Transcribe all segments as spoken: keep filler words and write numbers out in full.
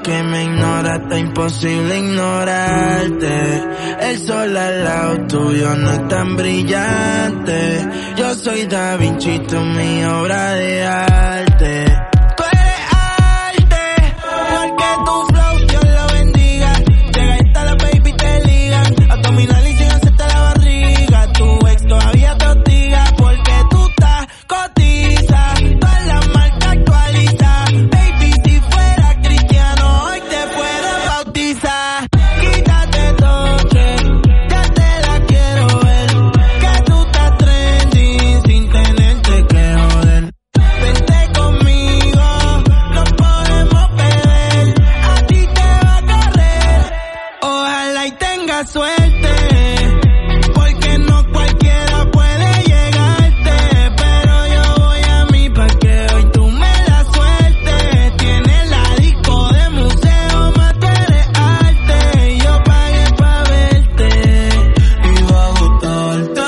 que me ignora, está imposible ignorarte. El sol al lado tuyo no es tan brillante. Yo soy Da Vinci, tú mi obra de arte. Tú eres arte, porque tu flow Dios lo bendiga. Llega y está la baby te ligan, abdominal y sin hacerte la barriga. Tu ex todavía te hostiga, porque tú estás cotiza. Todas las marcas actualiza. Baby, si fuera cristiano hoy te puedo bautizar. Quítate toque, ya te la quiero ver. Que tú estás trending sin tenerte que joder. Vente conmigo, nos podemos beber. A ti te va a correr, ojalá y tengas suerte. Porque no cualquiera puede llegarte. Pero yo voy a mí pa' que hoy tú me la sueltes. Tienes la disco de museo, más tú eres arte. Yo pagué pa' verte y va a gustarte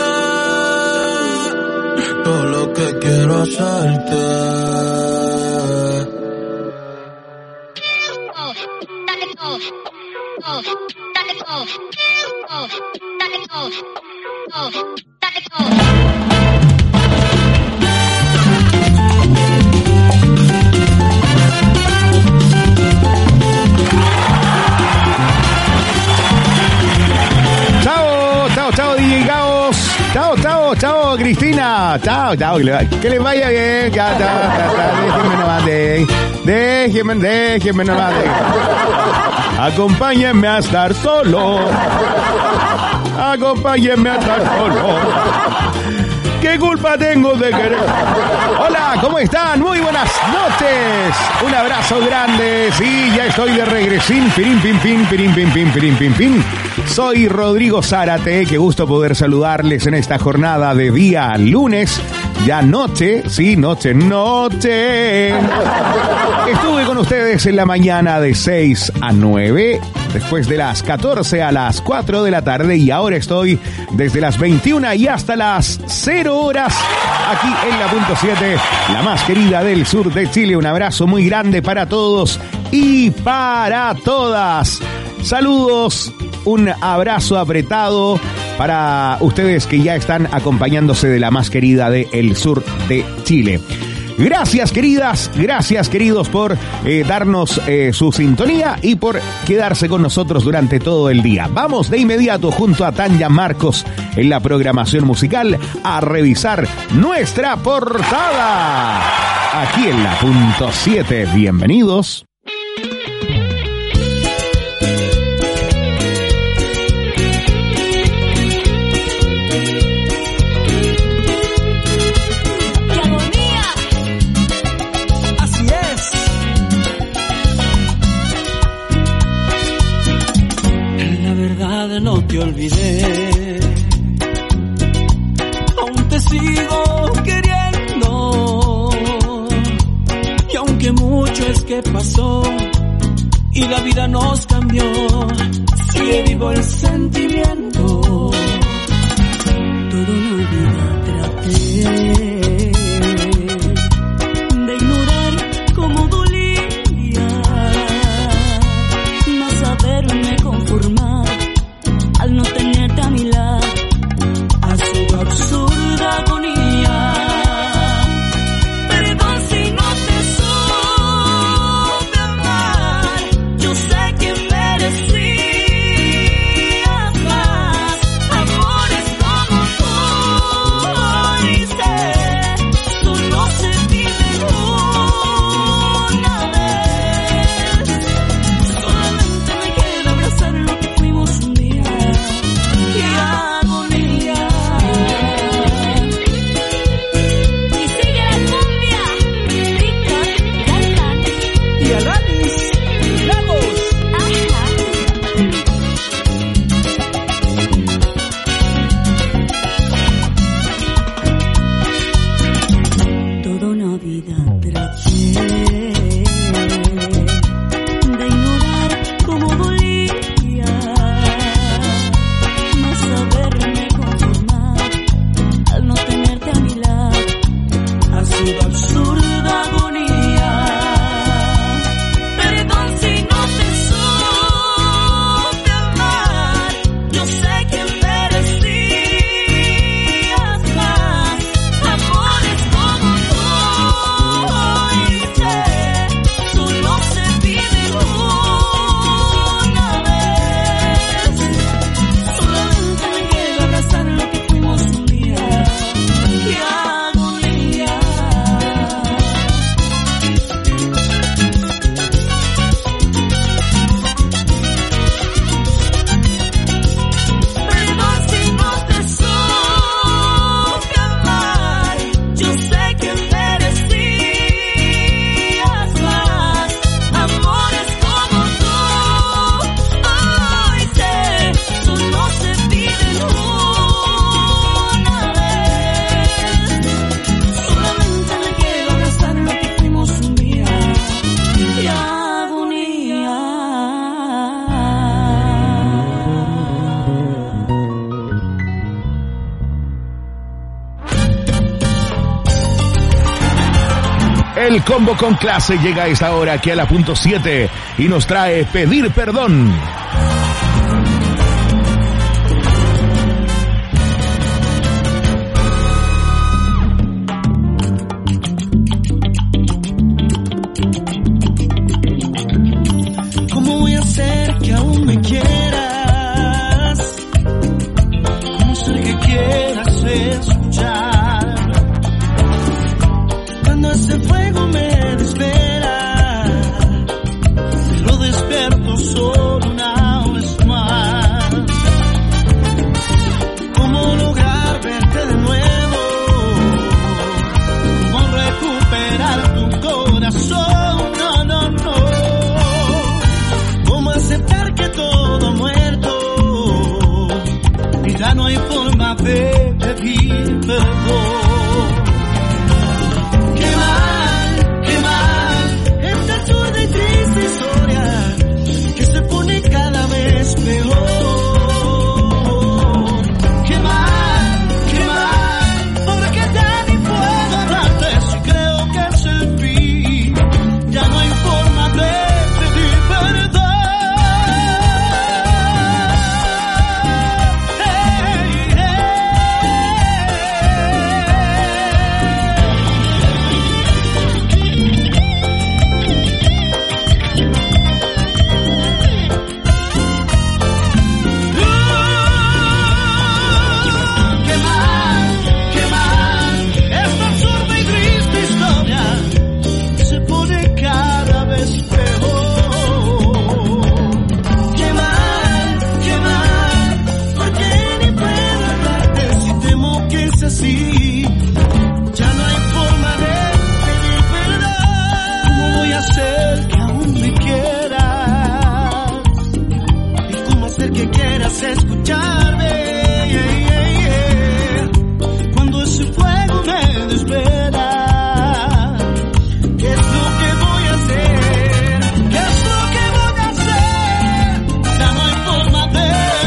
todo lo que quiero hacerte. Chao, chao, chao, D J Caos. Chao, chao, chao, Cristina. Chao, chao. Que le, que le vaya bien. Ya, ya, ya, ya. Déjenme nomás de. Déjenme, déjenme nomás de. Acompáñenme a estar solo. Acompáñenme a estar solo. ¿Qué culpa tengo de querer? Hola, ¿cómo están? Muy buenas noches. Un abrazo grande. Sí, ya estoy de regresín. Pirín, pim, pim, pirín, pim, pim, pirín, pim, pim. Soy Rodrigo Zárate. Qué gusto poder saludarles en esta jornada de día lunes. Ya noche, sí, noche, noche. Estuve con ustedes en la mañana de seis a nueve, después de las catorce a las cuatro de la tarde y ahora estoy desde las veintiuna y hasta las cero horas aquí en la punto siete, la más querida del sur de Chile. Un abrazo muy grande para todos y para todas. Saludos, un abrazo apretado para ustedes que ya están acompañándose de la más querida del sur de Chile. Gracias, queridas, gracias, queridos, por eh, darnos eh, su sintonía y por quedarse con nosotros durante todo el día. Vamos de inmediato junto a Tanya Marcos en la programación musical a revisar nuestra portada. Aquí en la punto siete, bienvenidos. No te olvidé, aún te sigo queriendo, y aunque mucho es que pasó y la vida nos cambió, sigue vivo el sentimiento. Toda una vida traté de ignorar cómo dolía, no saberme conformar al no tenerte a mi lado, ha sido absurda agonía. Perdón si no te supe amar, yo sé que merecías más. Amores como tú diste, solo se vive una vez. Solamente me queda abrazar lo que fuimos un día. ¡Qué agonía! Y sigue la cumbia, Víctor Galván y Alanis Lagos. Ajá. Toda una vida traté de ignorar cómo dolía, no saberme conformar al no tenerte a mi lado, ha sido absurda agonía. Perdón si no te El combo con clase llega a esta hora aquí a la punto siete y nos trae Pedir Perdón. ¿Cómo voy a hacer que aún me quieras? ¿Cómo ser que quieras escuchar? Cuando ese fuego me desvela, lo despierto solo una vez más. ¿Cómo lograr verte de nuevo? ¿Cómo recuperar tu corazón? No, no, no. ¿Cómo aceptar que todo ha muerto y ya no hay forma de pedir perdón? Peor, qué mal, qué mal, porque ya ni puedo hablarte si creo que es el fin, ya no hay forma de pedir perdón. Hey, así, ya no hay forma de pedir perdón. ¿Cómo voy a hacer que aún me quieras? ¿Y cómo hacer que quieras escucharme? Yeah, yeah, yeah. Cuando ese fuego me desvela, ¿qué es lo que voy a hacer? ¿Qué es lo que voy a hacer? Ya no hay forma de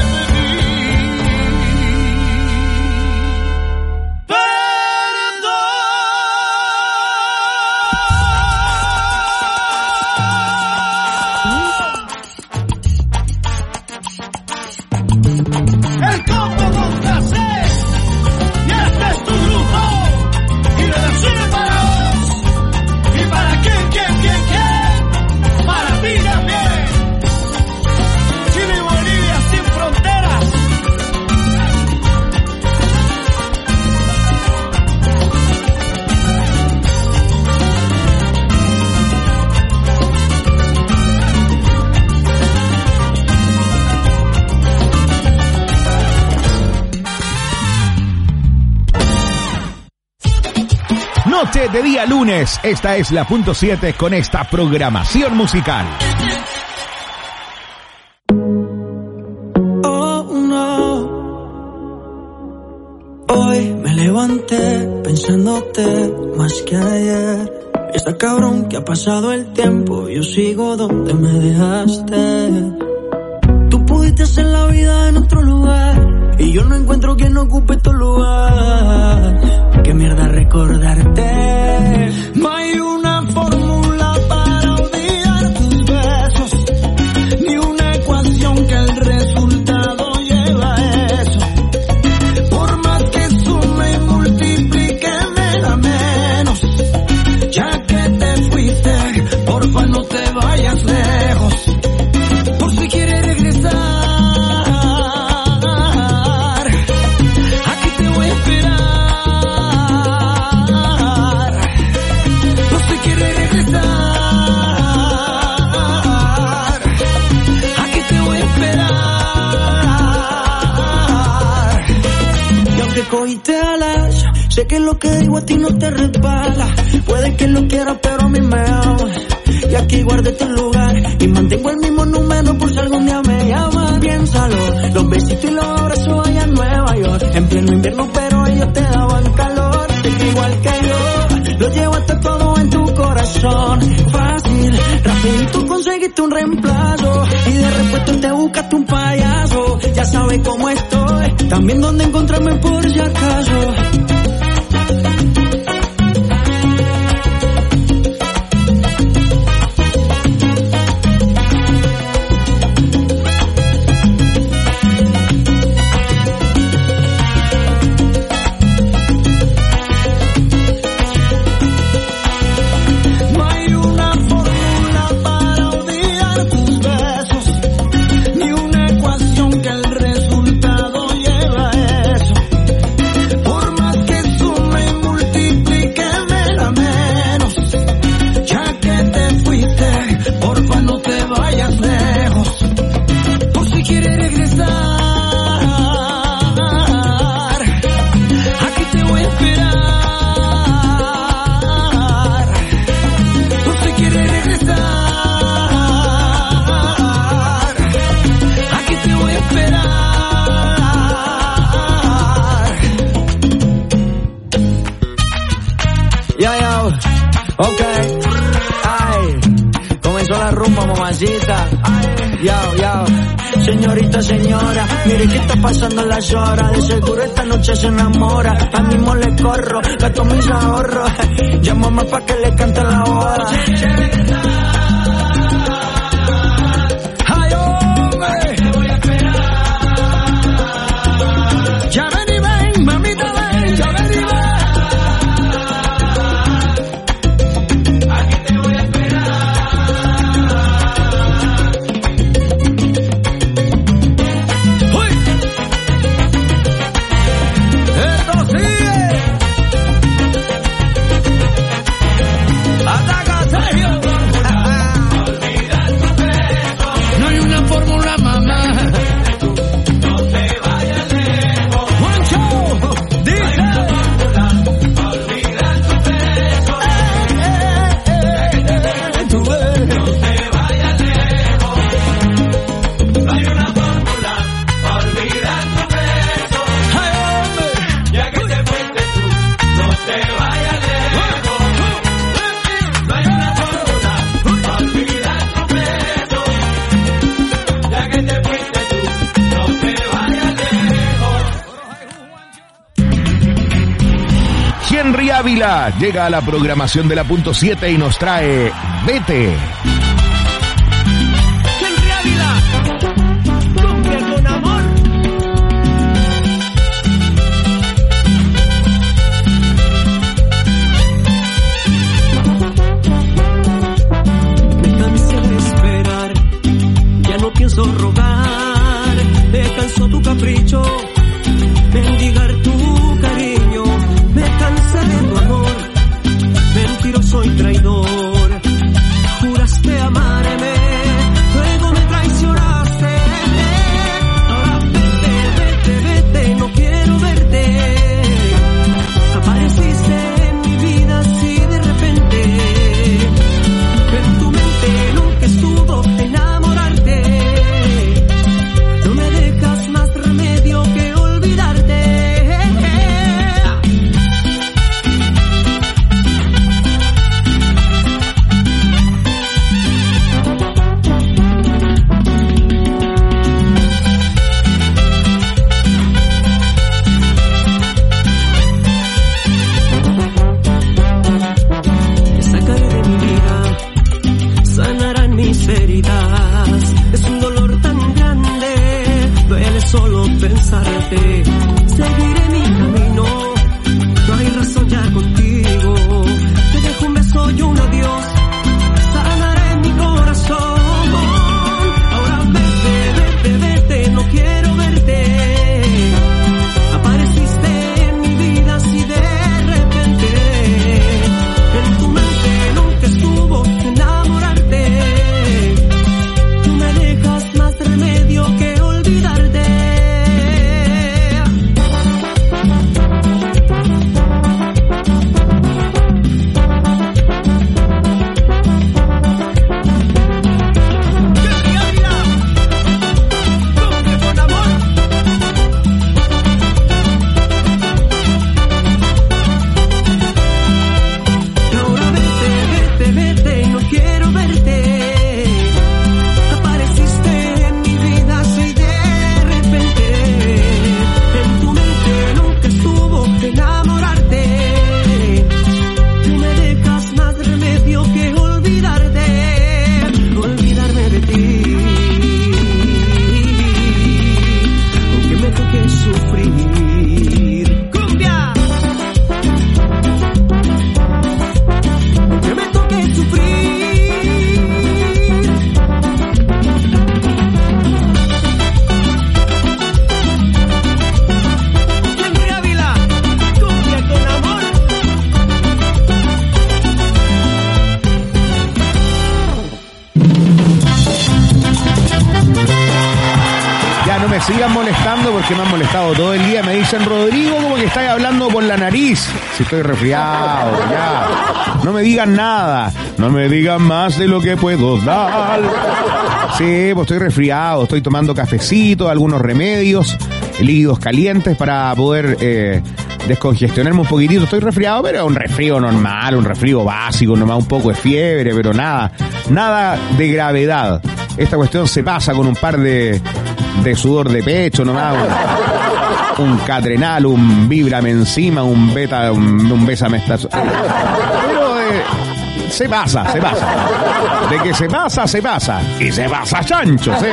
Noche de día lunes, esta es la punto siete con esta programación musical. Oh no, hoy me levanté pensándote más que ayer. Está cabrón que ha pasado el tiempo, yo sigo donde me dejaste. Tú pudiste hacer la vida en otro lugar y yo no encuentro quien ocupe tu lugar. Qué mierda recordarte. No hay una fórmula para olvidar tus besos, ni una ecuación que el resultado lleva a eso. Por más que sume y multiplique me da menos. Ya que te fuiste, porfa no te vayas lejos. Por si quieres regresar, aquí te voy a esperar. Cogiste alas, sé que lo que digo a ti no te resbala. Puede que lo quieras pero a mí me ama. Y aquí guardé tu lugar y mantengo el mismo número por si algún día me llamas. Piénsalo, los besitos y los abrazos allá en Nueva York. En pleno invierno pero ellos te daban calor. Es que igual que yo, lo llevo hasta todo en tu corazón. Fácil, rapidito conseguiste un reemplazo y de repuesto te buscaste un payaso. Ya sabes cómo estoy, también dónde encontrarme por si acaso. Yo, yo, ok, ay, comenzó la rumba, mamacita, yo, yo, señorita, señora, mire qué está pasando en las horas, de seguro esta noche se enamora, a mismo le corro, gasto mis ahorros, llámame pa' que le cante la boda. Ay, hombre, te voy a esperar, ya ven y ven, mamita ven, ya ven y ven. Ávila llega a la programación de la punto siete y nos trae Vete. Henry Ávila, cumbia con amor. Me cansé de esperar, ya no pienso rogar, me cansó tu capricho, mendigar tu cariño. Me cansé de tu amor, mentiroso y traidor. Juraste amarme, luego me traicionaste. Ahora vete, vete, vete, no quiero verte. Apareciste en mi vida así de repente. En tu mente nunca estuvo enamorarte. No me dejas más remedio que olvidarte. Solo pensarte, seguiré mi camino, no hay razón ya contigo, te dejo un beso y un adiós, sanaré mi corazón, ahora vete, vete, vete, no quiero verte, apareciste en mi vida así de repente, en tu mente nunca estuvo enamorarte, tú me dejas más remedio que olvidarte. Sigan molestando porque me han molestado todo el día. Me dicen, Rodrigo, como que estáis hablando por la nariz. Si estoy resfriado, ya. No me digan nada. No me digan más de lo que puedo dar. Sí, pues estoy resfriado. Estoy tomando cafecito, algunos remedios, líquidos calientes para poder eh, descongestionarme un poquitito. Estoy resfriado, pero un resfrío normal, un resfrío básico, nomás un poco de fiebre, pero nada, nada de gravedad. Esta cuestión se pasa con un par de, de sudor de pecho, nomás un, un Catrenal, un Víbrame encima, un beta, un, un Bésame esta... Pero eh, se pasa, se pasa. De que se pasa, se pasa. Y se pasa chancho, ¿sí?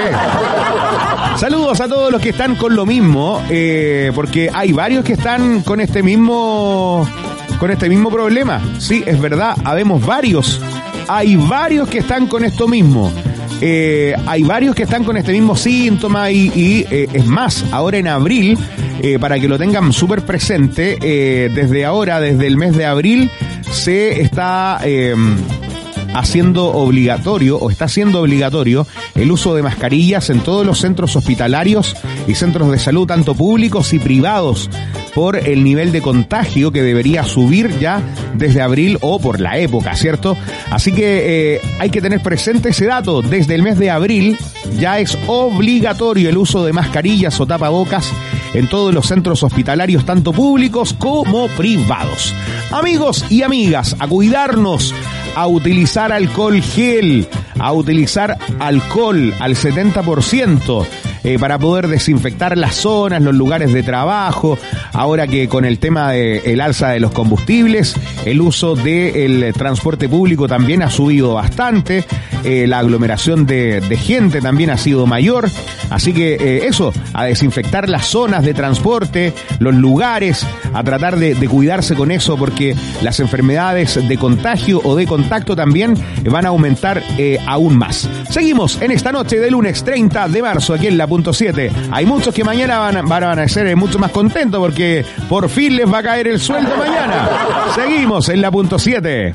Saludos a todos los que están con lo mismo, eh, porque hay varios que están con este mismo, con este mismo problema. Sí, es verdad, habemos varios. Hay varios que están con esto mismo. Eh, hay varios que están con este mismo síntoma y, y eh, es más, ahora en abril, eh, para que lo tengan súper presente, eh, desde ahora, desde el mes de abril, se está eh, haciendo obligatorio, o está siendo obligatorio, el uso de mascarillas en todos los centros hospitalarios y centros de salud, tanto públicos y privados, por el nivel de contagio que debería subir ya desde abril o por la época, ¿cierto? Así que eh, hay que tener presente ese dato. Desde el mes de abril ya es obligatorio el uso de mascarillas o tapabocas en todos los centros hospitalarios, tanto públicos como privados. Amigos y amigas, a cuidarnos, a utilizar alcohol gel, a utilizar alcohol al setenta por ciento. Eh, para poder desinfectar las zonas, los lugares de trabajo. Ahora que con el tema del alza de los combustibles, el uso del transporte público también ha subido bastante, eh, la aglomeración de, de gente también ha sido mayor, así que eh, eso, a desinfectar las zonas de transporte, los lugares, a tratar de, de cuidarse con eso, porque las enfermedades de contagio o de contacto también van a aumentar eh, aún más. Seguimos en esta noche de lunes treinta de marzo aquí en la punto siete. Hay muchos que mañana van, van a ser mucho más contentos porque por fin les va a caer el sueldo mañana. Seguimos en la punto siete.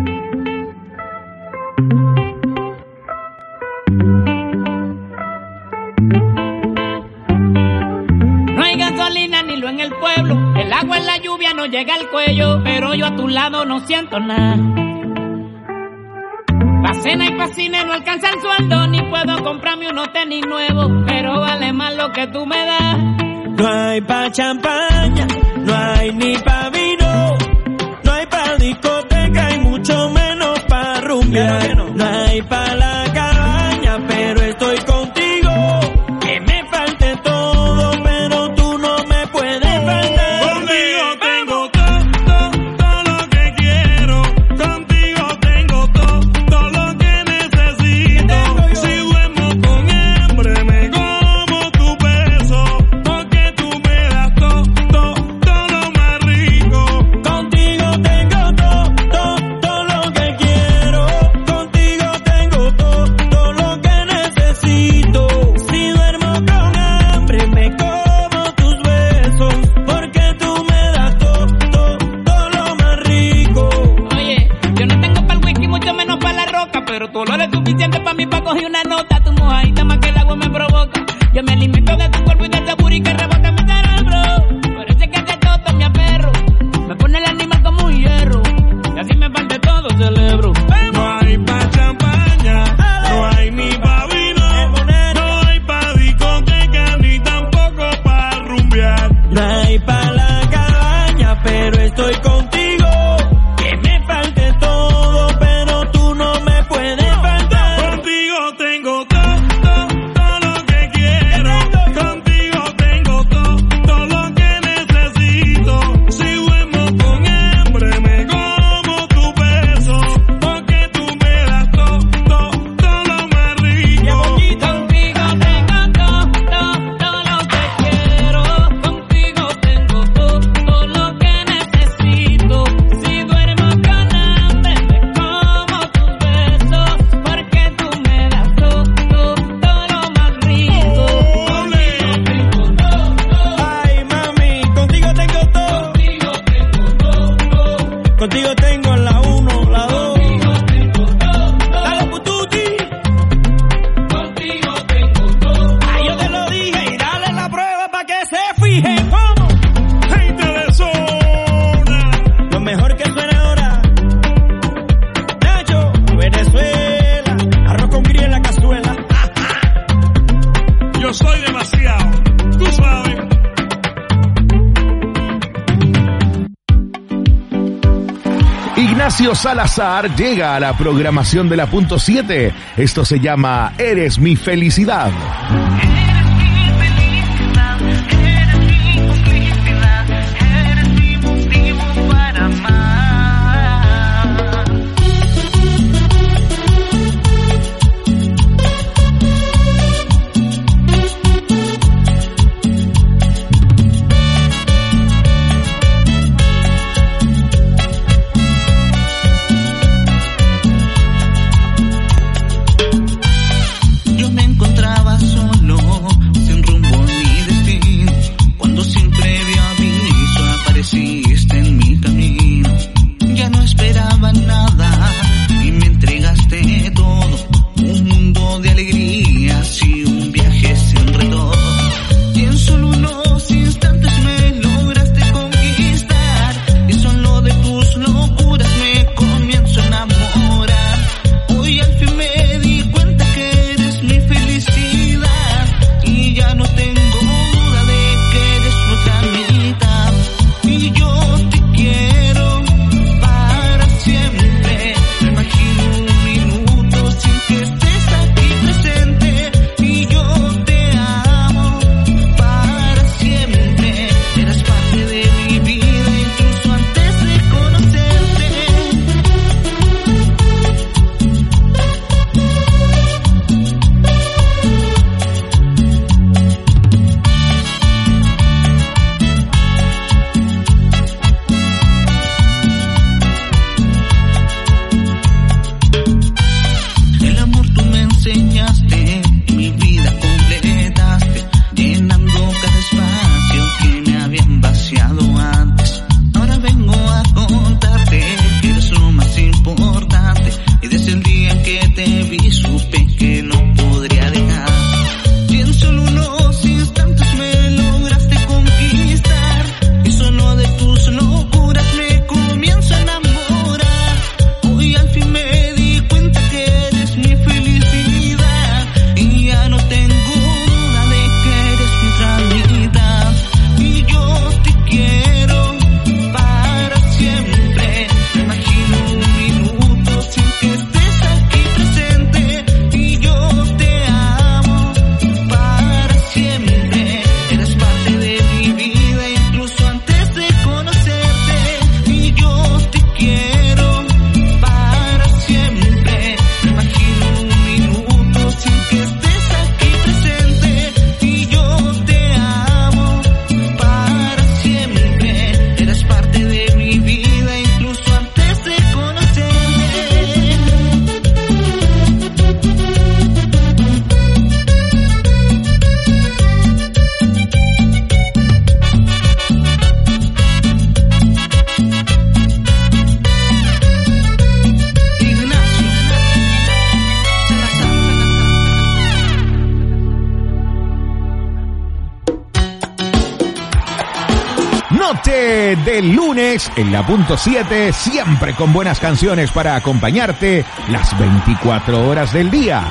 No hay gasolina ni lo en el pueblo, el agua en la lluvia no llega al cuello, pero yo a tu lado no siento nada. Pa' cena y pa' cine no alcanza el sueldo, ni puedo comprarme unos tenis nuevos, pero vale más lo que tú me das. No hay pa' champaña, no hay ni pa' vino, no hay pa' discoteca y mucho menos pa' rumbear. No, no hay pa' la cabaña, pero estoy contigo, que me falte todo, pero tú no me puedes faltar. Contigo tengo todo, todo, todo lo que quiero, contigo tengo todo, todo lo que necesito. Si duermo con hambre me como tu beso, porque tú me das todo, todo, todo lo más rico. Contigo tengo todo, todo, todo lo que quiero, contigo tengo todo, todo lo que necesito. Si duermo con hambre me como tus besos, porque tú me das todo, todo, todo lo más rico. Oye, yo no tengo para el whisky, mucho menos para la roca, pero tu olor es suficiente para mí para coger una nota. Tu mojadita más que el agua me provoca. Yo me alimento de tu cuerpo y del sabor y que rebota mi cerebro. Por eso es que hace todo me aperro. Me pone el animal como un hierro, y así me parte todo celebro. No hay pa' champaña, no hay ni pa' vino, no hay pa' discoteca ni tampoco pa' rumbear. No hay pa' la cabaña, pero estoy contigo, que me falte todo, pero tú no me puedes faltar. Contigo tengo todo, todo, todo lo que quiero, Ignacio Salazar llega a la programación de la punto siete. Esto se llama Eres mi felicidad. Noche de lunes en la punto siete, siempre con buenas canciones para acompañarte las veinticuatro horas del día.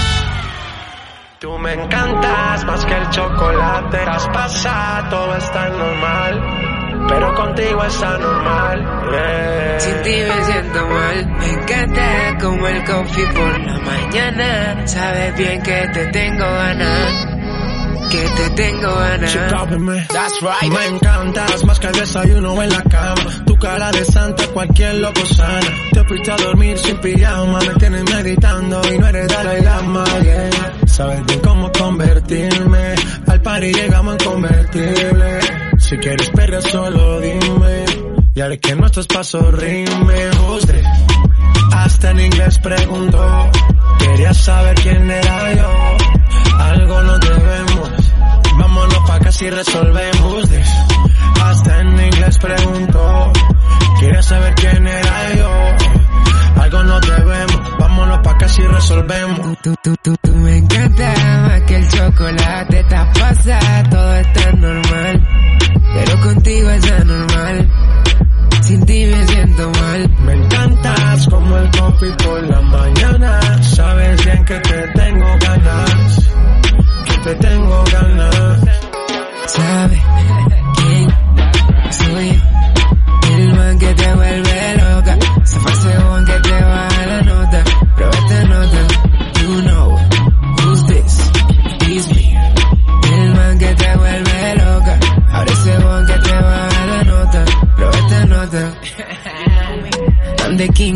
Tú me encantas más que el chocolate, traspasa, todo está normal, pero contigo está normal, yeah. Sin ti me siento mal, me encanta como el coffee por la mañana, sabes bien que te tengo ganas. Que te tengo ganas. That's right. Me encantas más que el desayuno en la cama. Tu cara de santa, cualquier loco sana. Te fuiste a dormir sin pijama. Me tienes meditando y no eres Dalai Lama, yeah. Sabes bien cómo convertirme. Al party llegamos en convertible. Si quieres perder solo dime. Y haré que nuestros pasos rimen. Usted hasta en inglés preguntó. Quería saber quién era yo. Algo nos debemos. Vámonos pa' casi resolvemos this. Hasta en inglés preguntó. Quería saber quién era yo. Algo nos debemos. Vámonos pa' casi resolvemos. Tú, tú, tú, tú me encanta más que el chocolate. Está pasada, todo está normal. Pero contigo es anormal. Sin ti me siento mal. Me encantas como el coffee por la mañana. Sabes bien que te tengo ganas. Que te tengo ganas. ¿Sabe quién soy? El man que te vuelve loca. Se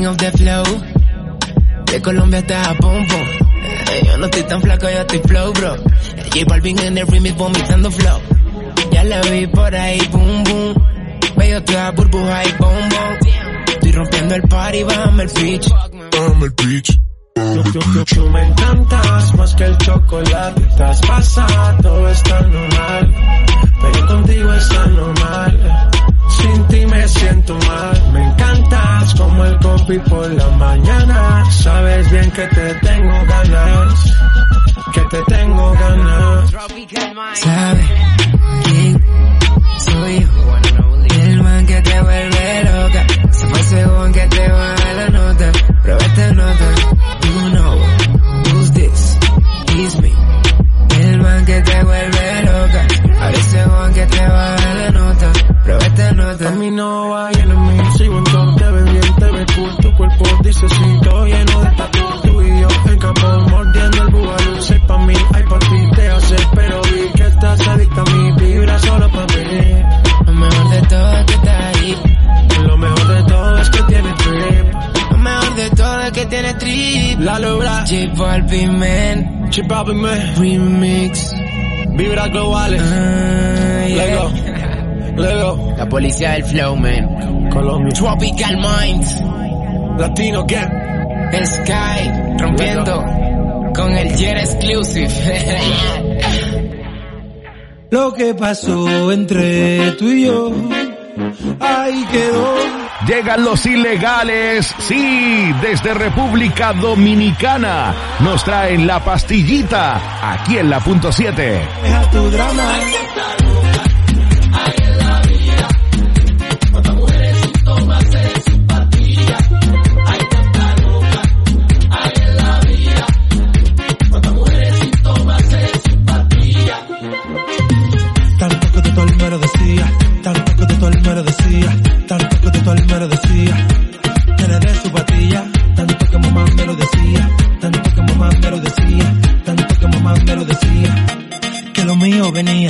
king of the flow. De Colombia hasta Japón, pum. Eh, yo no estoy tan flaco, yo estoy flow, bro. J Balvin en el remix vomitando flow. Ya la vi por ahí, boom, boom. Veo toda burbuja y boom, boom. Estoy rompiendo el party, bájame el pitch. Bájame el pitch. Tú, tú, tú, tú me encantas más que el chocolate. Estás pasada, todo está normal. Pero contigo es anormal. Sin ti me siento mal. Me encantas como el coffee por la mañana. Sabes bien que te tengo ganas. Que te tengo ganas. ¿Sabes quién soy yo? El man que te vuelve loca. Se fue según que te baja la nota. Prueba esta nota. You know who's this? It's me. El man que te vuelve loca. Ahora según que te baja la nota. Prueba esta nota. A mí no va lleno mí. Sigo en todo, te ves bien, te ves cool. Tu cuerpo dice sí, todo lleno de tatu. Tú y yo en campo mordiendo el bubalú. Sé pa' mí, ay pa' ti te hace. Pero vi que estás adicta a mí. Vibra solo pa' mí. Lo mejor de todo es que estás ahí. Lo mejor de todo es que tienes trip. Lo mejor de todo es que tienes trip. La logra. J Balvin, man. J Balvin, man. Remix. Vibra globales. Uh, yeah. Lego. Lego. La policía del flow, man. Colombia. Tropical Minds. Latino Gang. Sky. Rompiendo. Lego. Con el Jet Exclusive. Lo que pasó entre tú y yo, ahí quedó. Llegan los ilegales, sí, desde República Dominicana. Nos traen la pastillita, aquí en la punto siete. Deja tu drama. Tanto que de todo el me lo decía, tanto que de todo el me lo decía, tanto que de todo el me lo decía, que le dé su patilla, tanto que mamá me lo decía, tanto que mamá me lo decía, tanto que mamá me lo decía, que lo mío venía.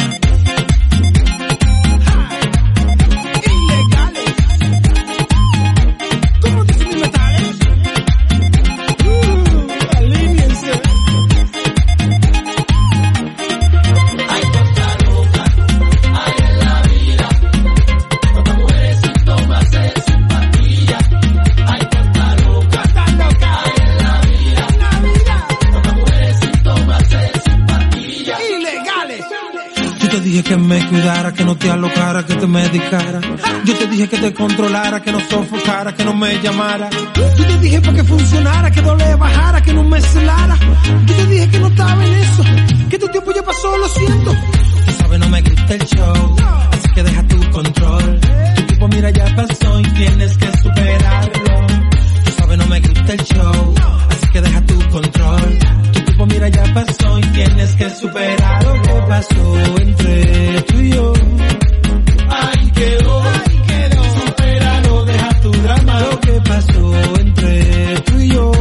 Que me cuidara, que no te alocara, que te medicara. Yo te dije que te controlara, que no sofocara, que no me llamara. Yo te dije para que funcionara, que no le bajara, que no me celara. Yo te dije que no estaba en eso, que tu tiempo ya pasó, lo siento. Tú sabes, no me gusta el show, así que deja tu control. Tu tiempo, mira, ya pasó y tienes que superarlo. Tú sabes, no me gusta el show, así que deja tu control. Tu tiempo, mira, ya pasó y tienes que superarlo. ¿Qué pasó entre tú y yo? Ahí quedó, ahí quedó. Supéralo, deja tu drama. Lo que pasó entre tú y yo.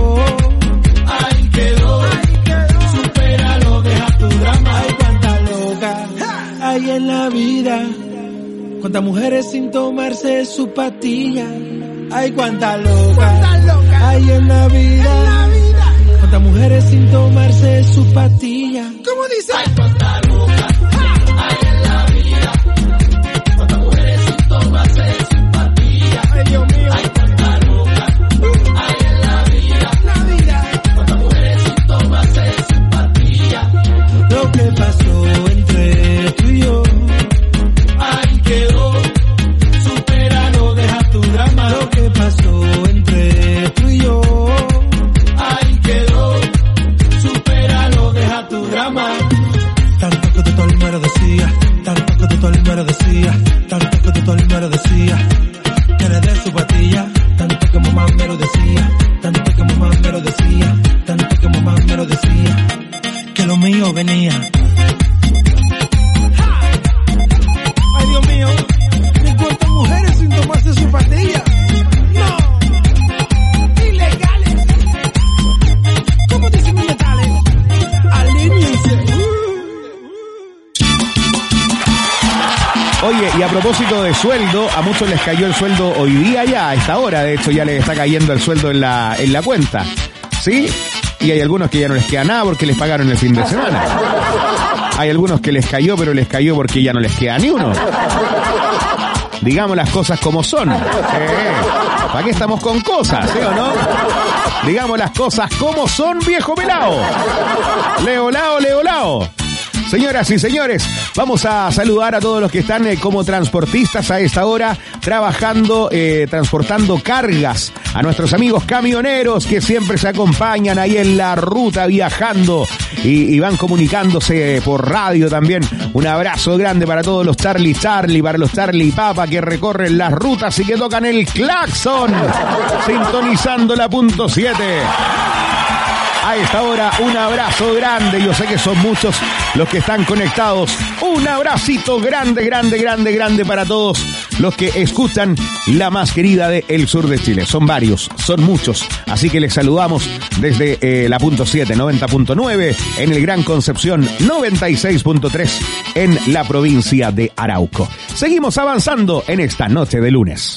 Ahí quedó, ahí quedó. Supéralo, deja tu drama. Ay, cuánta loca hay en la vida. Cuántas mujeres sin tomarse su pastilla. Ay, cuánta loca hay en la vida. Cuántas mujeres sin tomarse su pastilla. ¿Cómo dice? Ay, cuánta loca hay en la vida. Cuántas mujeres sin tomarse su pastilla. Ay, Dios mío. Ay, cuánta loca hay en la vida. La vida. Cuántas mujeres sin tomarse su pastilla. Lo que pasó entre tú y yo. Ahí quedó. Supéralo, deja tu drama. Lo que pasó entre tú y yo. Ahí quedó. Supéralo, deja tu drama. Tanto que de todo el me lo decía, tanto que de todo el me lo decía, tanto que de todo el me lo decía, que le dé su patilla, tanto que mamá me lo decía, tanto que mamá me lo decía, tanto que mamá me lo decía, que lo mío venía. Ay, Dios mío, ni cuántas mujeres sin tomarse su pastilla. No, ilegales. ¿Cómo dicen mis metales? Alíñense. Oye, y a propósito de sueldo, a muchos les cayó el sueldo hoy día ya, a esta hora, de hecho ya les está cayendo el sueldo en la, en la cuenta, ¿sí? Y hay algunos que ya no les queda nada porque les pagaron el fin de semana. Hay algunos que les cayó, pero les cayó porque ya no les queda ni uno. Digamos las cosas como son. Eh, ¿Para qué estamos con cosas, sí o no? Digamos las cosas como son, viejo pelao. Leo lao, leo lao. Señoras y señores, vamos a saludar a todos los que están eh, como transportistas a esta hora, trabajando, eh, transportando cargas, a nuestros amigos camioneros que siempre se acompañan ahí en la ruta viajando y, y van comunicándose por radio también. Un abrazo grande para todos los Charlie Charlie, para los Charlie Papa que recorren las rutas y que tocan el claxon, sintonizando la punto siete. A esta hora, un abrazo grande. Yo sé que son muchos los que están conectados. Un abracito grande, grande, grande, grande para todos los que escuchan la más querida del sur de Chile. Son varios, son muchos. Así que les saludamos desde eh, la punto siete, noventa punto nueve, en el Gran Concepción, noventa y seis punto tres en la provincia de Arauco. Seguimos avanzando en esta noche de lunes.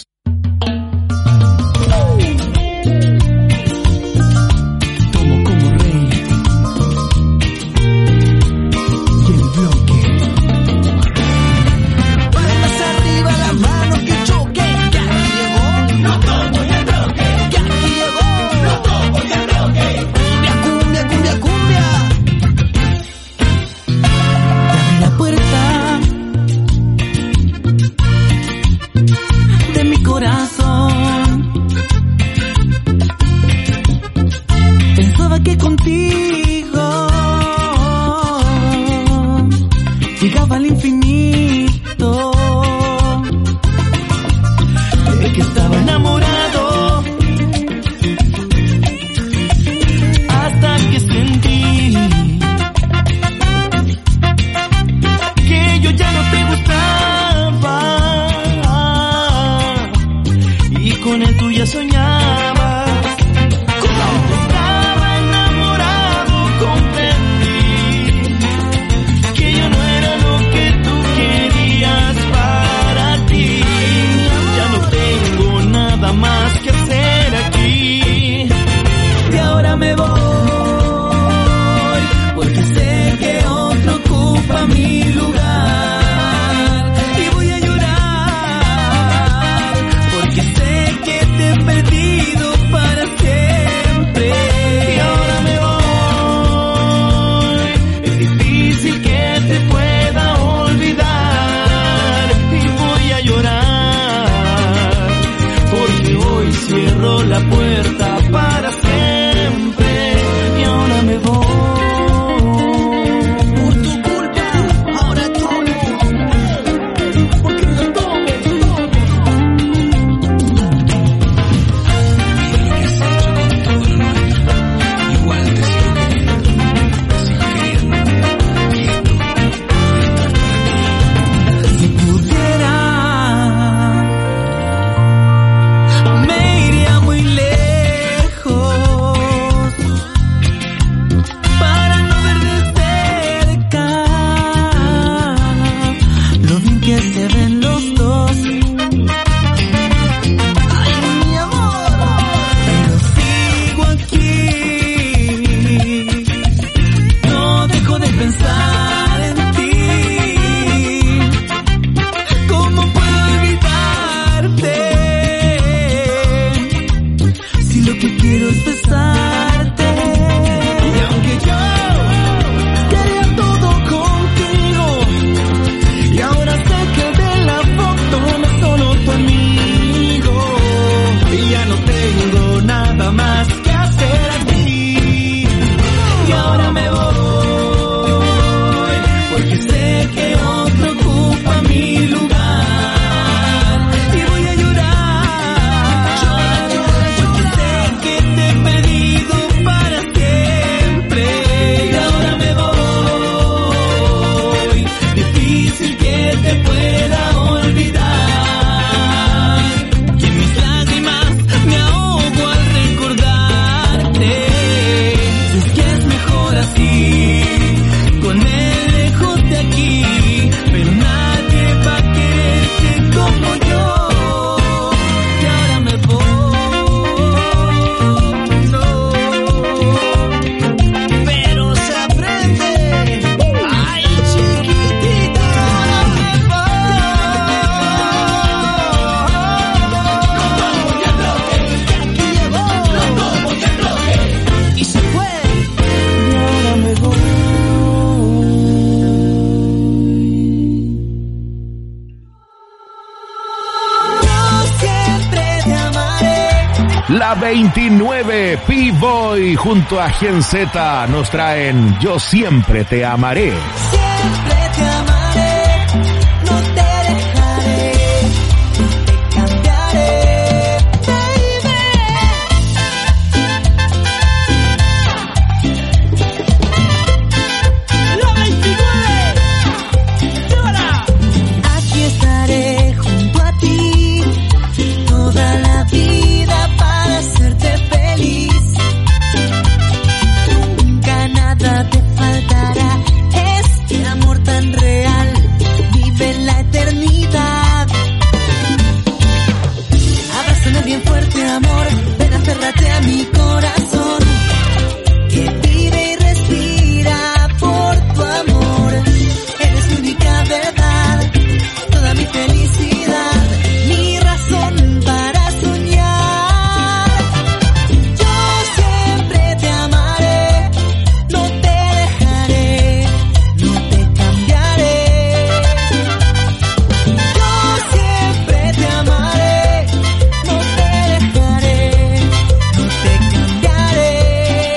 Soñabas, estaba enamorado. La veintinueve, P-Boy junto a Gen Z nos traen Yo siempre te amaré. Siempre te amaré, no te dejaré, te cambiaré, baby. La veintinueve, llora. Aquí estaré junto a ti toda la vida para hacerte feliz. Nunca nada te faltará. Este amor tan real vive en la eternidad. Abrázame bien fuerte, amor. Ven, aférrate a mi corazón, que vive y respira por tu amor. Eres mi única verdad, toda mi felicidad, mi razón para soñar. Yo siempre te amaré, no te dejaré, no te cambiaré. Yo siempre te amaré, no te dejaré, no te cambiaré.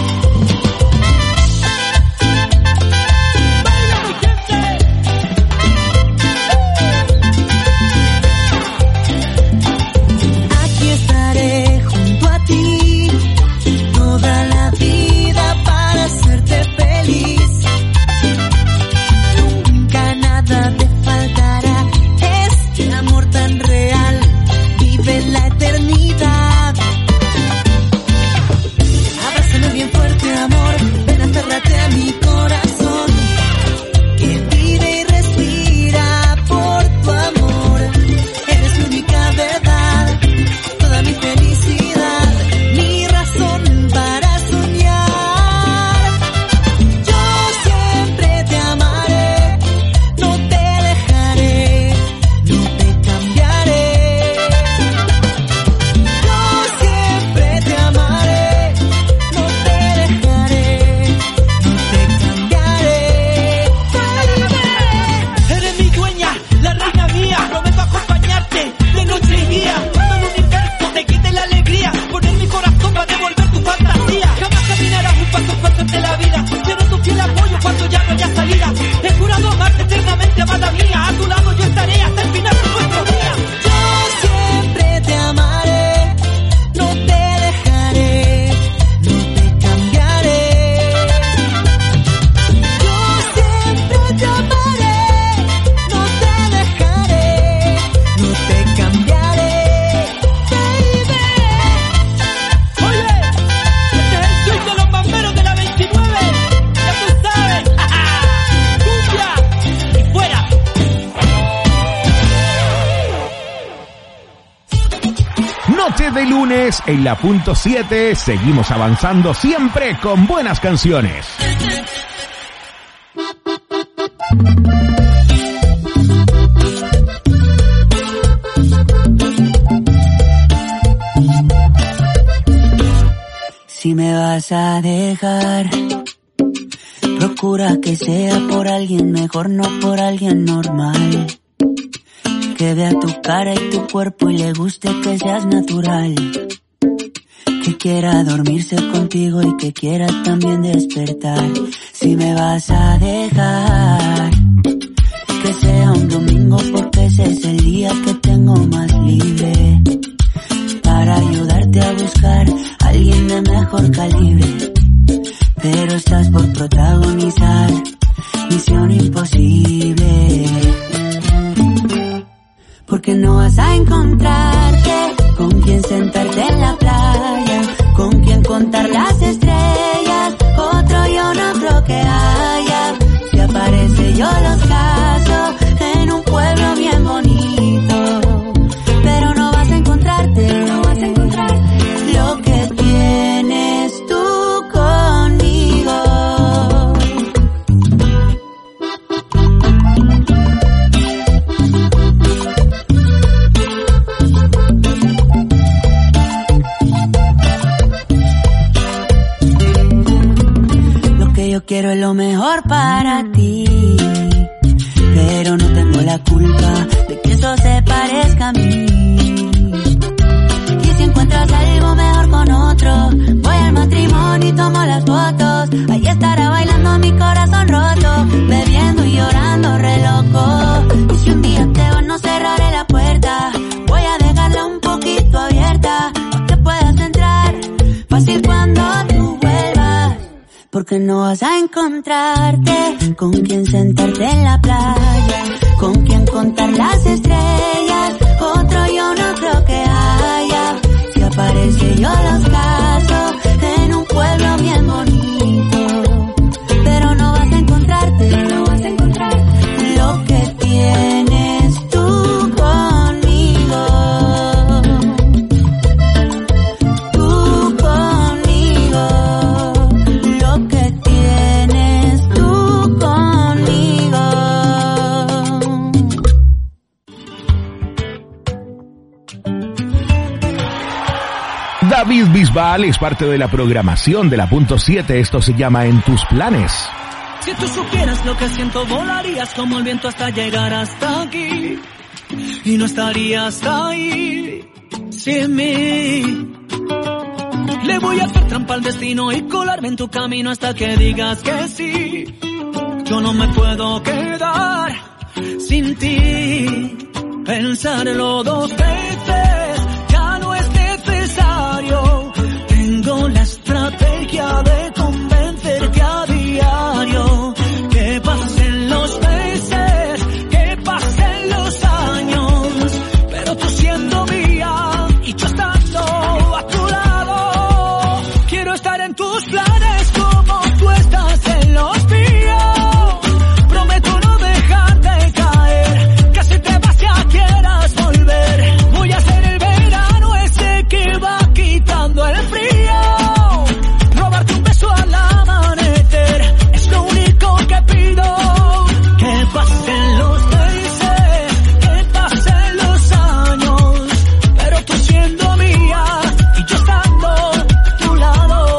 Baila, mi gente. Aquí estaré junto a ti toda la vida para hacerte feliz. Nunca nada te faltará. Este amor tan real vive en la eternidad. Abrázame bien fuerte, amor. Ven, aférrate a mi corazón, que vive y respira por tu amor. Eres mi única verdad, toda mi felicidad, mi razón para soñar. Yo siempre te amaré, no te dejaré, no te cambiaré. Yo siempre te amaré, no te dejaré, no te cambiaré. Eres mi dueña, la reina mía. Prometo acompañarte de noche y día. Cuando el universo te quite la alegría, poner mi corazón para devolver tu fantasía. Jamás caminarás un paso fuerte ante la vida. Seré tu fiel apoyo cuando ya no haya salida. He jurado amarte eternamente, amada mía. A tu lado yo estaré hasta el final de nuestro día. Yo siempre te amaré, no te dejaré, no te cambiaré. Yo siempre te amaré, no te dejaré, no te cambiaré, baby. Oye, este es el swing de los bamberos de la veintinueve. Ya tú sabes. Cumbia y fuera. Noche de lunes en la punto siete. Seguimos avanzando siempre con buenas canciones. Si me vas a dejar, procura que sea por alguien mejor, no por alguien normal. Que vea tu cara y tu cuerpo y le guste que seas natural. Que quiera dormirse contigo y que quiera también despertar. Si me vas a dejar, que sea un domingo porque ese es el día que tengo más libre. Para ayudarte a buscar a alguien de mejor calibre. Pero estás por protagonizar misión imposible. Porque no vas a encontrarte con quien sentarte en la playa, con quien contar las estrellas. Otro yo no creo que haya. Si aparece yo los caso en un pueblo bien bonito. Pero no vas a encontrarte, no vas a encontrar lo que tienes tú conmigo. Yo quiero lo mejor para ti, pero no tengo la culpa de que eso se parezca a mí. Y si encuentras algo lo mejor con otro. Voy al matrimonio y tomo las fotos. Ahí estará bailando mi corazón roto, bebiendo y llorando re loco. Y si un día te vas no cerraré la puerta, voy a dejarla un poquito abierta para que puedas entrar fácil cuando tú vuelvas. Porque no vas a encontrarte con quien sentarte en la playa, con quien contar las estrellas. Otro yo no creo que haya. Si aparece yo los caso en un pueblo bien bonito. Pero no vas a encontrarte, no vas a encontrar lo que tienes tú conmigo. Tú conmigo. Lo que tienes tú conmigo. David Bisbal es parte de la programación de la punto siete. Esto se llama En Tus Planes. Si tú supieras lo que siento, volarías como el viento hasta llegar hasta aquí. Y no estarías ahí sin mí. Le voy a hacer trampa al destino y colarme en tu camino hasta que digas que sí. Yo no me puedo quedar sin ti. Pensarlo dos veces ya no es necesario. Tengo la estrategia de convencerte a diario. Que pasen los meses, que pasen los años, pero tú siendo mía y yo estando a tu lado. Quiero estar en tus planes como tú estás en los míos. Prometo no dejarte caer, que si te vas ya quieras volver. Voy a ser el verano ese que va quitando el frío. Robarte un beso al amanecer es lo único que pido. Que pasen los meses, que pasen los años, pero tú siendo mía y yo estando a tu lado.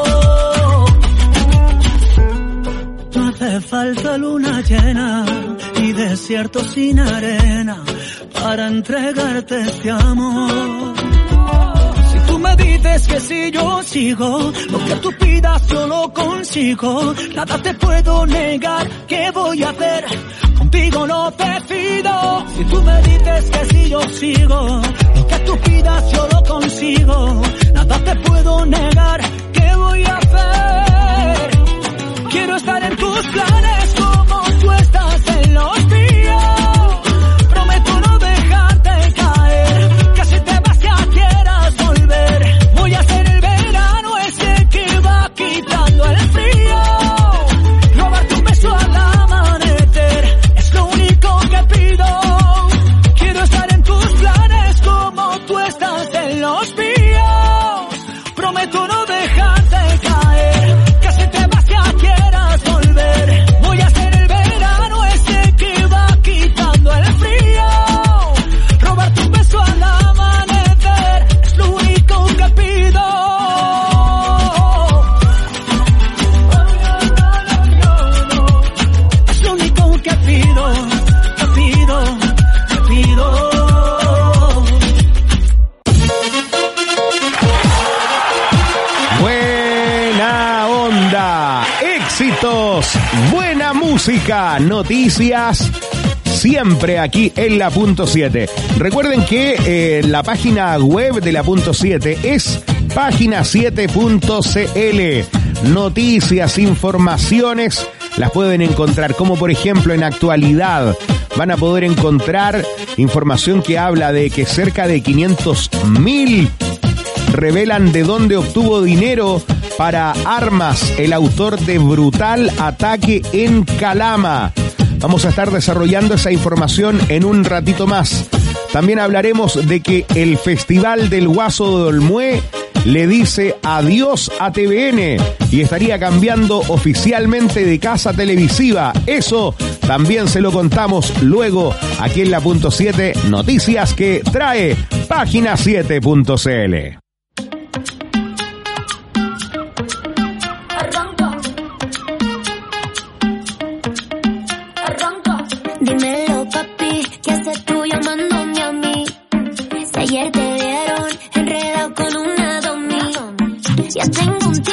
No hace falta luna llena y desierto sin arena para entregarte este amor. Si tú me dices que si yo sigo, lo que tú pidas yo lo consigo. Nada te puedo negar, ¿qué voy a hacer? Contigo no te pido. Si tú me dices que si yo sigo, lo que tú pidas yo lo consigo. Nada te puedo negar, ¿qué voy a hacer? Quiero estar en tus planes como tú estás en los míos. Prometo no dejarte caer, que si te vas ya quieras volver. Voy a ser el verano ese que va quitando el frío. Robarte un beso al amanecer es lo único que pido. Quiero estar en tus planes como tú estás en los míos. Prometo no dejarte caer, que si te vas ya quieras volver. Voy a ser el verano ese que va quitando el frío. Robarte un beso al amanecer es lo único que pido. Es lo único que pido, que pido, que pido. Buena onda, éxitos, buena música, noticias, siempre aquí en la punto siete. Recuerden que eh, la página web de la punto siete es página siete punto c l. Noticias, informaciones, las pueden encontrar, como por ejemplo en actualidad. Van a poder encontrar información que habla de que cerca de quinientos mil revelan de dónde obtuvo dinero para armas el autor de brutal ataque en Calama. Vamos a estar desarrollando esa información en un ratito más. También hablaremos de que el Festival del Guaso de Olmué le dice adiós a T V N y estaría cambiando oficialmente de casa televisiva. Eso también se lo contamos luego aquí en la punto siete, noticias que trae página siete punto c l. Dímelo, papi, ¿qué haces tú llamándome a mí? Si ayer te vieron enredado con una domi.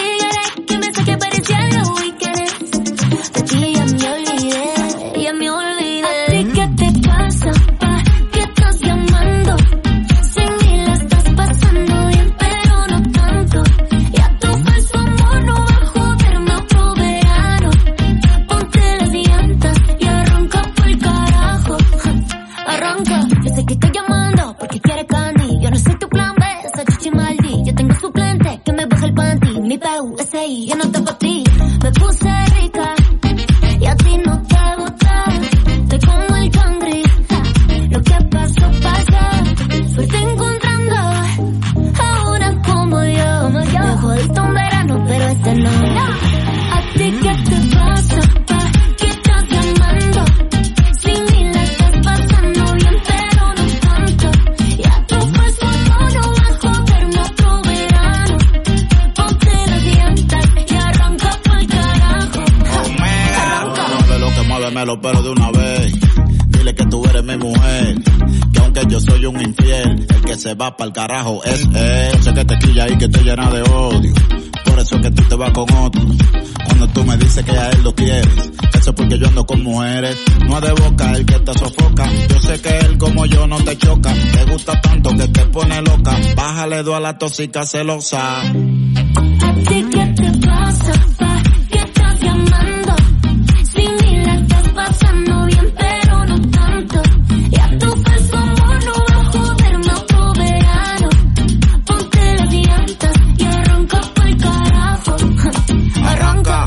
tigres que me saqué parecían los weekends. De ti ya me olvidé, ya me olvidé. ¿A ti qué te pasa, pa? ¿Qué estás llamando? Sin mí la estás pasando bien, pero no tanto. Ya tu falso amor no va a joderme otro verano. Ponte las llantas y arranca por carajo. Arranca, yo sé que estoy llamando porque quiere candy. Yo no soy tu plan B, esa chichi maldi. Yo tengo suplente que me baja el panty. Mi P U S I, yo no te pa' ti. Me puse rica y a ti no te gusta. Estoy como el cangri, lo que pasó pasa. Suerte encontrando a una como yo. Me jodiste un verano, pero este no. A ti qué te pasa, pa, ¿qué estás llamando? Sin mí la estás pasando bien, pero no tanto. Ya tu falso amor no va a joderme otro verano. Ponte las llantas y arranca pa'l carajo. Arranca. Mueve lo que muéveme los pelos de una vez. Dile que tú eres mi mujer, que aunque yo soy un infiel, el que se va pa'l carajo es él. Sé que te quilla y que te llena de odio, por eso es que tú te vas con otro. Cuando tú me dices que a él lo quieres, eso es porque yo ando con mujeres. No es de boca el que te sofoca, yo sé que él como yo no te choca. Te gusta tanto que te pone loca, bájale dos a la tóxica celosa. A ti qué te pasa, pa, ¿qué estás llamando? Sin mí la estás pasando bien, pero no tanto. Ya tu falso amor no va a joderme otro verano. Ponte las llantas y arranca pa'l carajo. Arranca.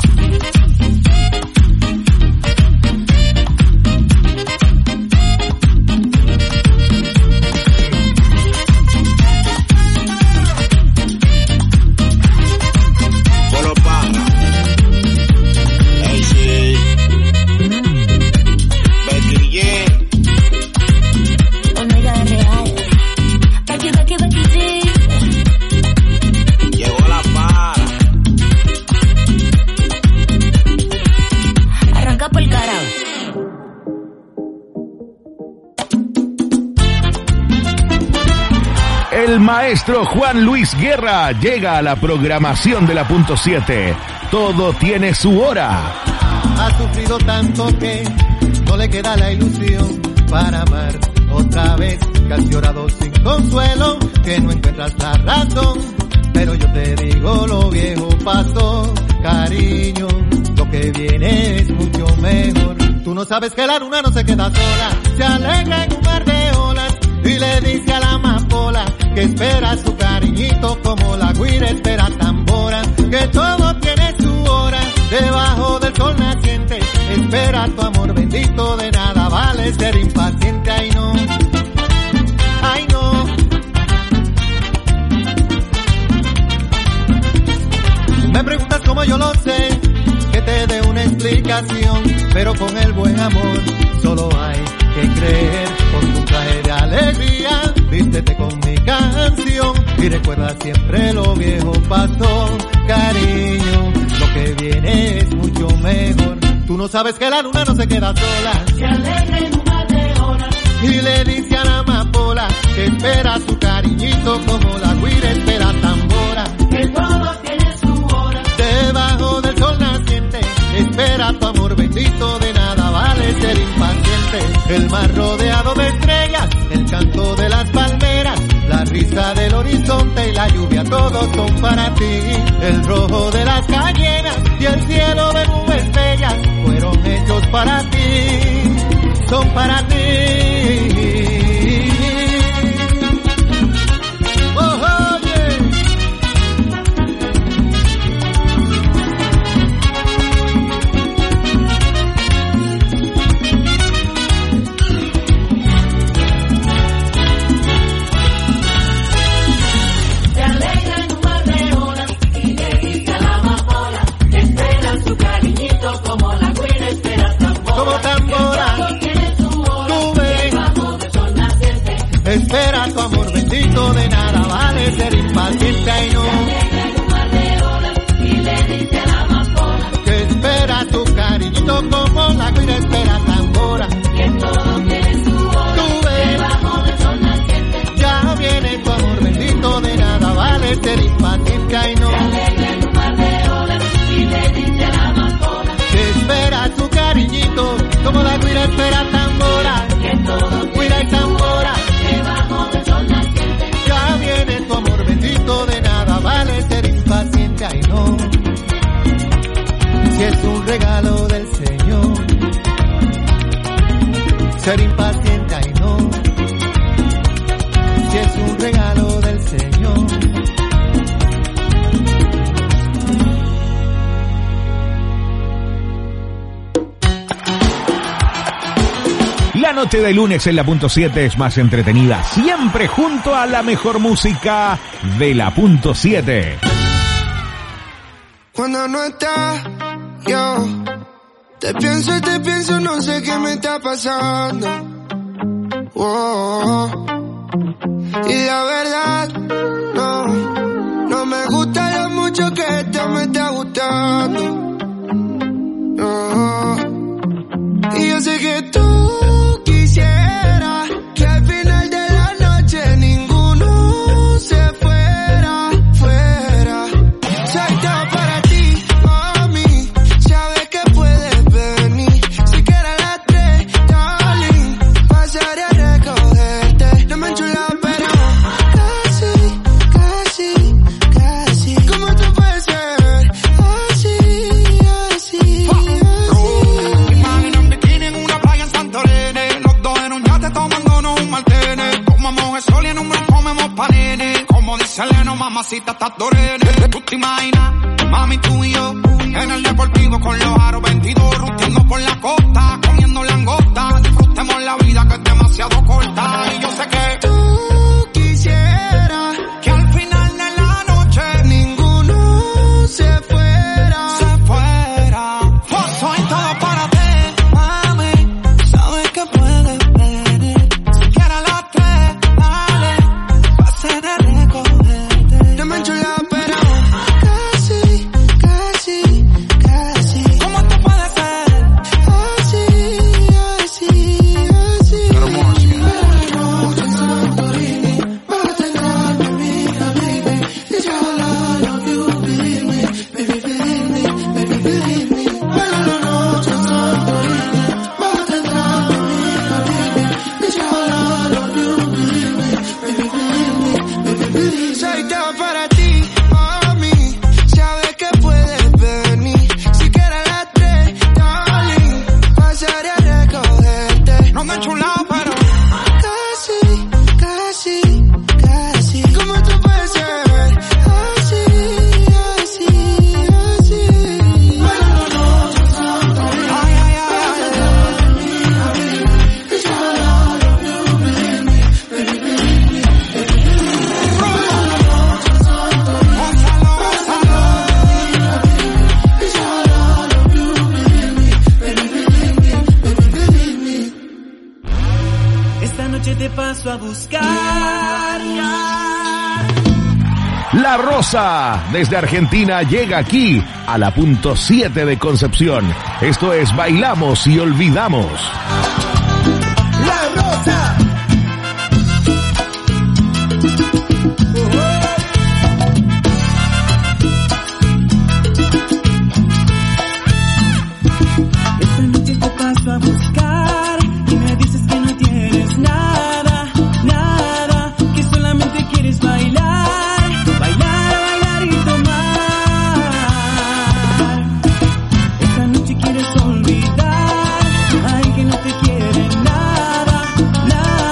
Solo para Hey sí Becky G. Omega real. Becky, Becky, Becky G. Llegó la para. Arranca pa'l carajo. El maestro Juan Luis Guerra llega a la programación de la punto siete. Todo tiene su hora. Ha sufrido tanto que no le queda la ilusión para amar otra vez, que has llorado sin consuelo, que no encuentras la razón. Pero yo te digo, lo viejo pasó, cariño, lo que viene es mucho mejor. Tú no sabes que la luna no se queda sola, se alegra en un mar de olas y le dice a la amapola que espera su cariñito como la guira espera tambora, que todo tiene su hora, debajo del sol naciente, espera tu amor bendito, de nada vale ser impaciente, ay no, ay no. Me preguntas cómo yo lo sé, que te dé una explicación, pero con el buen amor solo hay que creer. Por un traje de alegría, vístete con mi canción y recuerda siempre lo viejo pasó, cariño, lo que viene es mucho mejor. Tú no sabes que la luna no se queda sola, se alegra en un mar de olas y le dice a la amapola que espera su cariñito como la guira espera tambora, que todo tiene su hora, debajo del sol naciente, espera tu amor bendito, de nada vale ser impaciente. El mar rodeado de estrellas, el canto de las palmeras, la risa del horizonte y la lluvia, todos son para ti. El rojo de las cañeras y el cielo de nubes bellas fueron hechos para ti, son para ti. Oh, oye. Se alegra en un mar de olas y le dice a la amapola que espera su cariñito como la guira espera tambora. Como tambora, tú ves, espera tu amor bendito, de nada vale ser impaciente, ay no. Y le dice a la amapola Que espera tu cariñito como la guira espera tambora. que todo tiene su hora, Tú ves, debajo del sol naciente. ya viene tu amor bendito, de nada vale ser impaciente, ay no. Se alegra en un mar de regalo del Señor. Ser impaciente, ay no, si es un regalo del Señor. La noche de lunes en la punto siete es más entretenida, siempre junto a la mejor música de la punto siete. Cuando no estás, yo te pienso y te pienso, no sé qué me está pasando. Oh, y la verdad, no, no me gusta lo mucho que esto me está gustando. Oh, y yo sé que tú quisieras que al final de la noche ninguno se fuera, fuera. Soy todo para ti, mami, sabes que puedes venir. Si quieres a las tres, darling, pasaré a recogerte. No me enchula, pero casi, casi, casi. ¿Cómo tú puedes ser así, así, así? Imagina un bikini en una playa en Santorini, los dos en un yate tomándonos un martini. Comamos el sol y en un bron comemos panini. Como dice Leno, mamacita, estás dorene. ¿Tú te imaginas, mami, tú y yo en el deportivo con los aros vendidos, ruteando por la costa, comiendo langosta? Disfrutemos la vida que es demasiado corta. Y yo sé que tú quisieras que al final de la noche ninguno se fuera, se fuera. Oh, soy todo para ti, mami, sabes que puedes venir. Si quieres a las tres, dale, pasaré a recogerte. no me enchula, pero casi, casi, casi. ¿Cómo tú puedes ser así, así, así? Soy todo para ti, mami, sabes que puedes venir. Si quieres a las tres, darling, pasaré a recogerte. No me he enchulado, pero casi, casi, casi. ¿Cómo tú puedes ser así, así, así? ay, ay, ay, Gonzalo, Esta noche te paso a buscar. La Rosa, desde Argentina, llega aquí a la punto siete de Concepción. Esto es Bailamos y Olvidamos. La Rosa. Esta noche te paso a buscar y me dices que no tienes nada, nada, que solamente quieres bailar, bailar, bailar y tomar. Esta noche quieres olvidar, ay, que no te quiere nada, nada.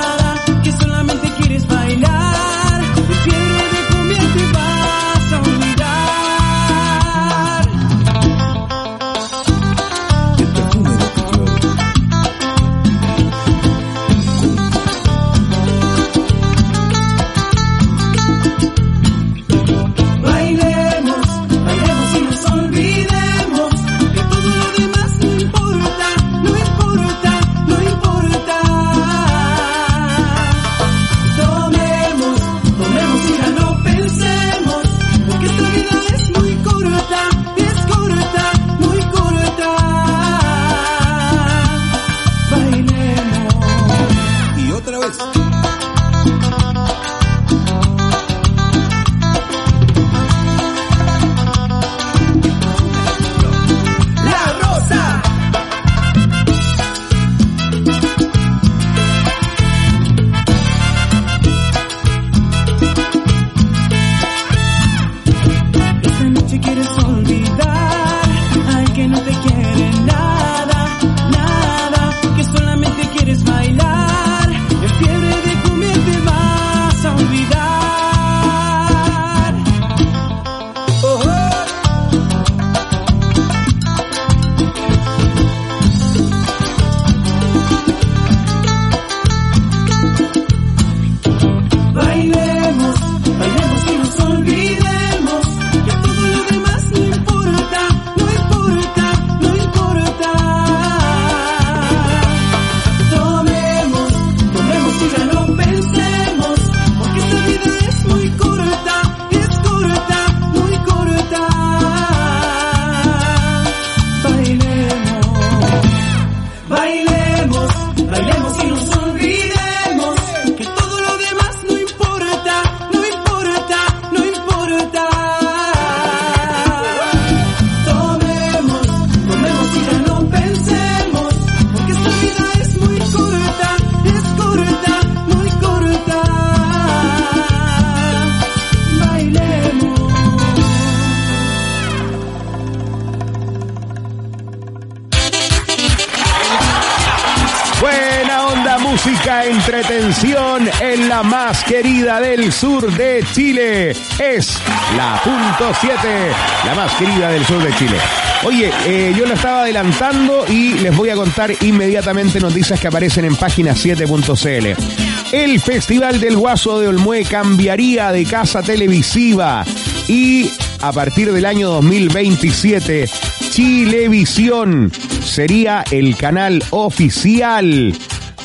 música, entretención en la más querida del sur de Chile. Es la punto siete, la más querida del sur de Chile. Oye, eh, yo lo estaba adelantando y les voy a contar inmediatamente noticias que aparecen en página siete punto c l. El Festival del Guaso de Olmué cambiaría de casa televisiva y a partir del año dos mil veintisiete, Chilevisión sería el canal oficial